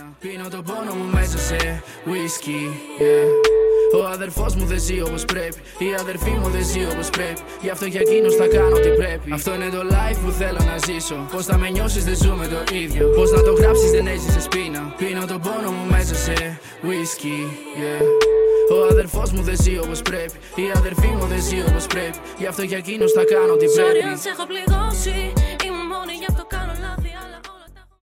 Πίνω τον πόνο μου μέσα σε whisky, yeah. Ο αδερφός μου δεν ζει όπως πρέπει. Η αδερφή μου δεν ζει όπως πρέπει. Γι' αυτό για εκείνους θα κάνω ό,τι πρέπει. Αυτό είναι το life που θέλω να ζήσω. Πώς θα με νιώσεις δεν ζούμε το ίδιο. Πώς να το γράψεις δεν έζησες πείνα. Πίνω τον πόνο μου μέσα σε whisky, yeah. Ο αδερφός μου δεν ζει όπως πρέπει. Η αδερφή μου δεν ζει όπως πρέπει. Γι' αυτό για εκείνους θα κάνω ό,τι πρέπει. Sorry αν σε έχω πληγώσει.